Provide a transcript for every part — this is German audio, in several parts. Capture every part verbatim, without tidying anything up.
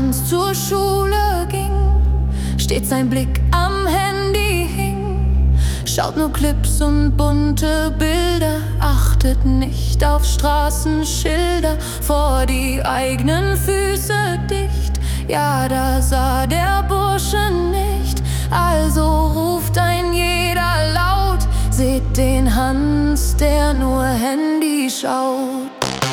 Hans zur Schule ging, stets sein Blick am Handy hing. Schaut nur Clips und bunte Bilder, achtet nicht auf Straßenschilder, vor die eigenen Füße dicht. Ja, da sah der Bursche nicht, also ruft ein jeder laut: Seht den Hans, der nur Handy schaut.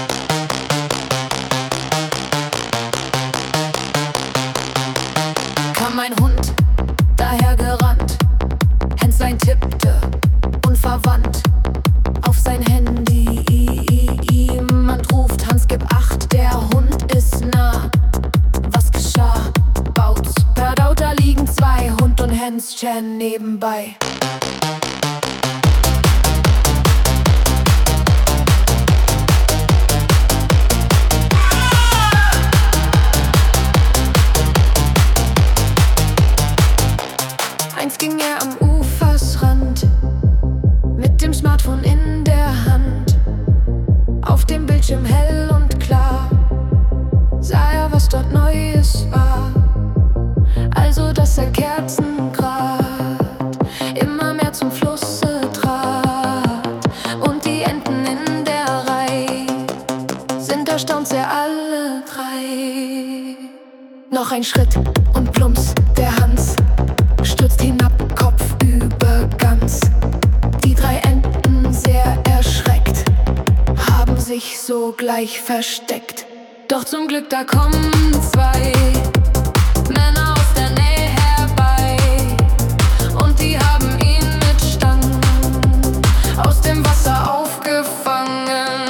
Kam ein Hund daher gerannt, Hänslein tippte unverwandt auf sein Handy. Jemand ruft: Hans, gib acht, der Hund ist nah. Was geschah? Bautz, Perdau, da liegen zwei, Hund und Hänschen nebenbei. Einst ging er am Ufersrand mit dem Smartphone in der Hand. Auf dem Bildschirm hell und klar sah er, was dort Neues war. Also, dass er Kerzengrad immer mehr zum Flusse trat. Und die Enten in der Reih sind erstaunt sehr alle drei. Noch ein Schritt und plumps, der Hans stürzt hinab, Kopf über ganz. Die drei Enten, sehr erschreckt, haben sich sogleich versteckt. Doch zum Glück, da kommen zwei Männer aus der Nähe herbei, und die haben ihn mit Stangen aus dem Wasser aufgefangen.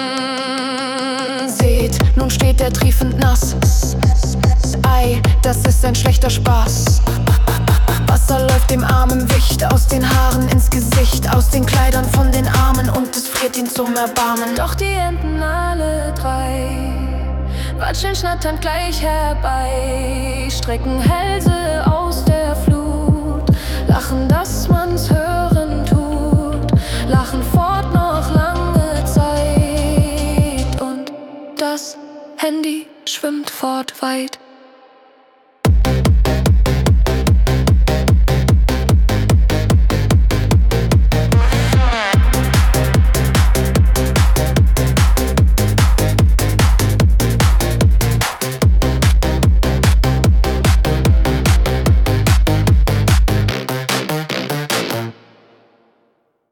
Seht, nun steht er triefend nass. Ei, das ist ein schlechter Spaß. Wasser läuft dem Armen Wicht aus den Haaren ins Gesicht, aus den Kleidern von den Armen, und es friert ihn zum Erbarmen. Doch die Enten alle drei watscheln schnatternd gleich herbei, strecken Hälse aus der Flut, lachen, dass man's hören tut, lachen fort noch lange Zeit, und das Handy schwimmt fort weit.